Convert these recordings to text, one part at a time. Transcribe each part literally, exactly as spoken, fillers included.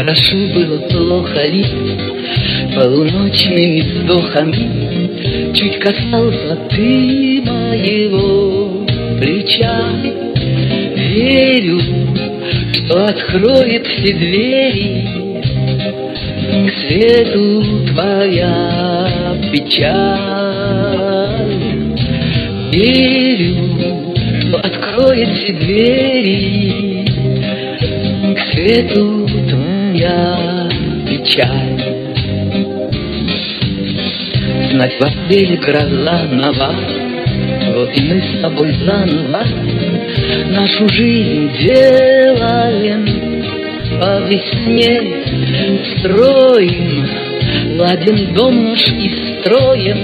Хорошо было, плохо ли, полуночными вздохами чуть касался ты моего плеча. Верю, что откроет все двери к свету твоя печаль. Верю, что откроет все двери к свету твоя печаль. Знать, в апреле гроза нова, вот и мы с тобой заново нашу жизнь делаем по весне. Строим, ладим дом наш и строим,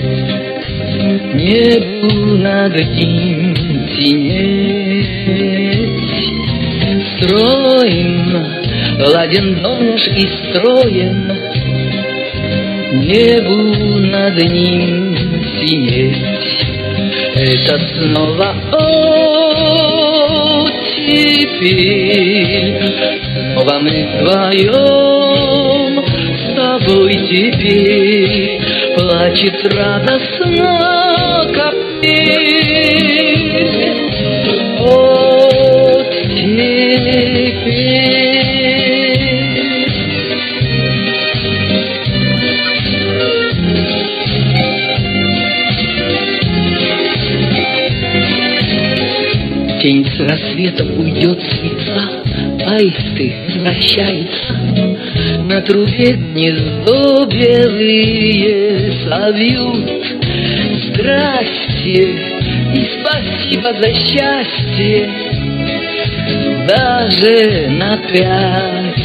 небу над ним синеть. Строим, ладим дом наш и строим, небу над ним синеть. Это снова оттепель, снова мы вдвоем с тобой теперь. Плачет радостно капель. Оттепель. Тень с рассветом уйдет с лица, ай ты возвращается. На трубе гнездо белые совьют. Здрасте и спасибо за счастье, даже на пять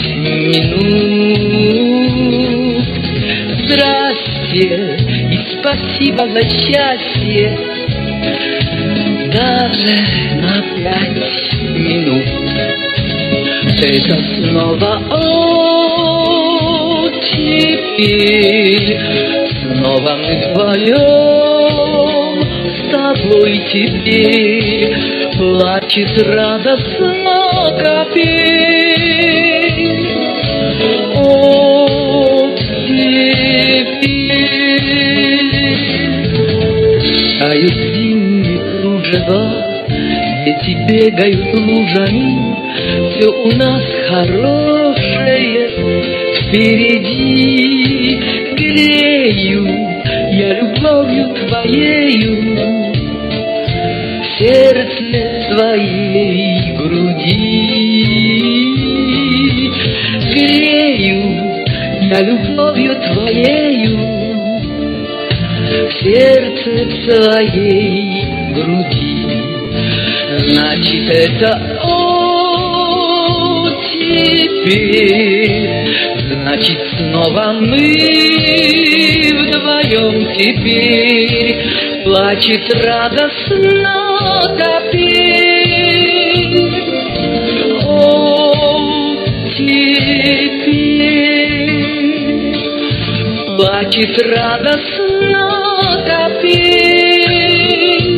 минут. Здрасте и спасибо за счастье, даже на пять минут. Это снова оттепель, снова мы вдвоем с тобой теперь. Плачет радостно капель. Оттепель. Тают зимние кружева, дети бегают лужами. Все у нас хорошее впереди. Грею я любовью твоею сердце своей груди. Грею я любовью твоею сердце своей груди. Значит, это оттепель, значит, снова мы вдвоем теперь. Плачет радостно капель. Оттепель. Плачет радостно капель.